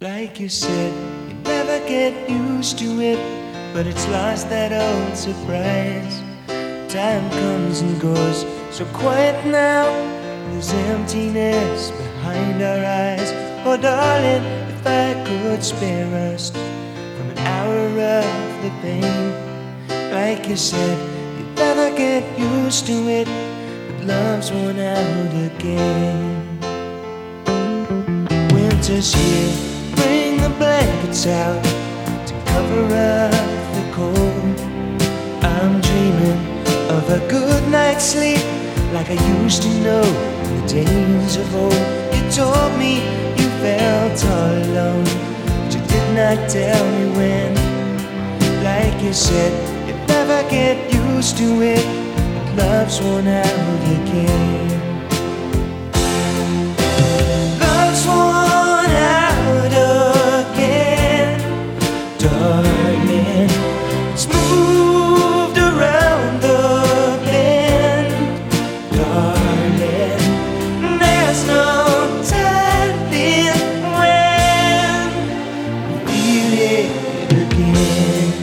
Like you said, you never get used to it, but it's lost that old surprise. Time comes and goes so quiet now. There's emptiness behind our eyes. Oh darling, if I could spare us from an hour of the pain. Like you said, you never get used to it, but love's worn out again. Winter's here, bring the blankets out to cover up the cold. I'm dreaming of a good night's sleep, like I used to know in the days of old. You told me you felt all alone, but you did not tell me when. Like you said, you never get used to it, but love's worn out again. Love's worn out again, darling. It's moved around the bend, darling. There's no telling when we'll feel it again.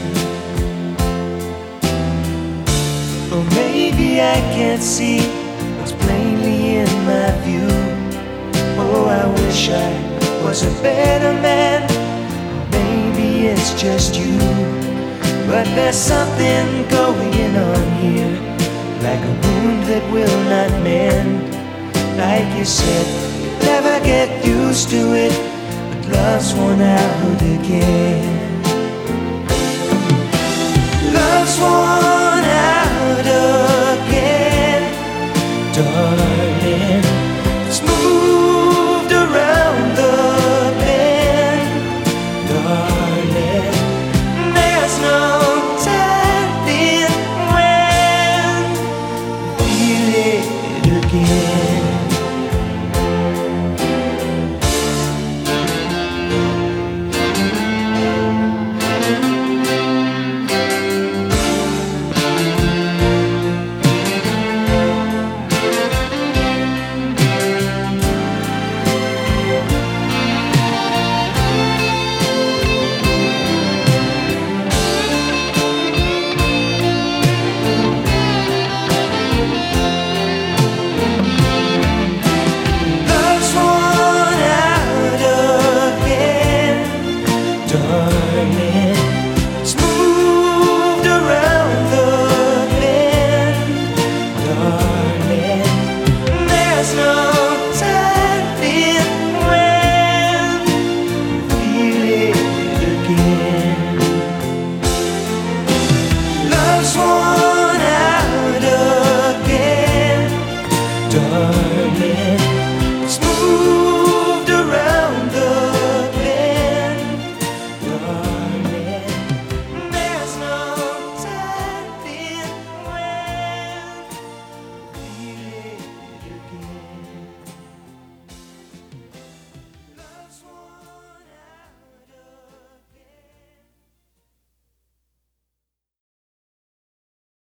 Or maybe I can't see what's plainly in my view. Oh, I wish I was a better man. Maybe it's just you, but there's something going on here, like a wound that will not mend. Like you said, you never get used to it, but love's worn out again.